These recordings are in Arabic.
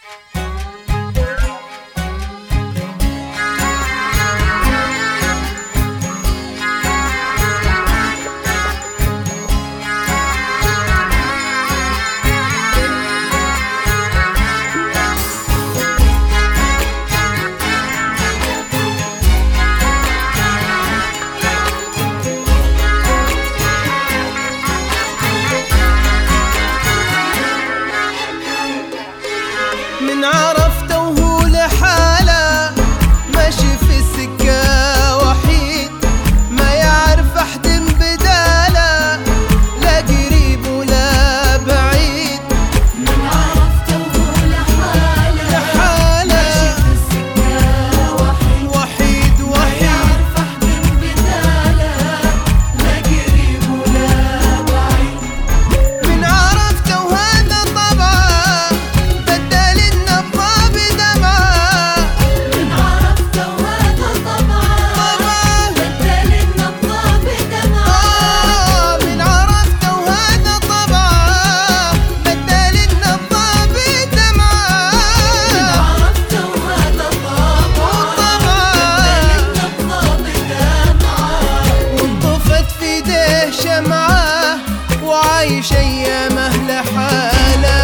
من عرفته وهو لحاله ماشي في السكة وحيد، ما يعرف أحد بداله، لا قريب ولا بعيد. من عرفته وهو لحاله ماشي في السكة وحيد، ما يعرف أحد بداله، لا قريب ولا بعيد. من عرفته وهذا طبعه بدل النبضة بدمعه، من عرفته وهذا طبعه بدل النبضة بدمعه. من عرفته وهذا طبعه بدل النبضة بدمعه. من عرفته وهذا طبعه بدل النبضة بدمعه. وانطفت في ايديه شمعه وعايش ايامه لحاله،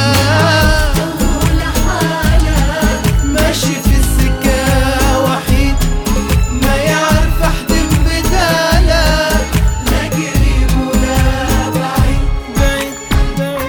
ماشي في السكة وحيد، ما يعرف أحد بداله، لا قريب ولا بعيد. بعيد بعيد.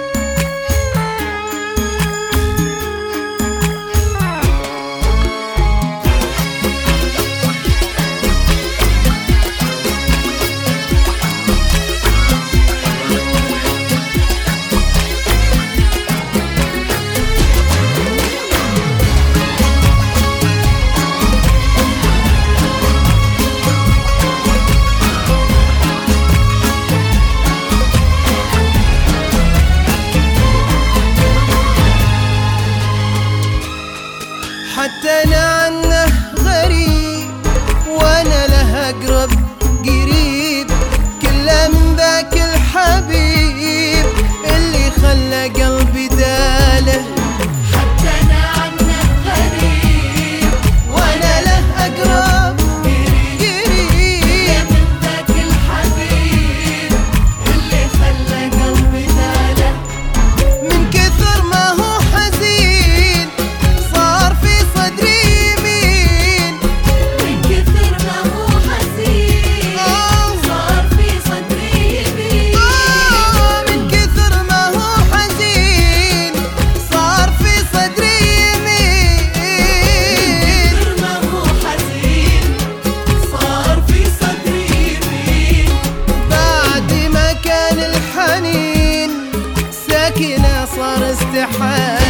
حتى أنا عنه غريب وأنا له أقرب قريب، كله من ذاك الحبيب اللي خلى قلبي داله. حتى أنا عنه غريب وأنا له أقرب قريب، من ذاك الحبيب اللي خلى قلبي داله. من كثر ما هو حزين صار في صدري يمين. من كثر ما هو حزين صار في صدري يمين. من كثر ما هو حزين صار في صدري يمين. من كثر ما هو حزين صار في صدري يمين. بعد ما كان الحنين ساكنة صار استحالة.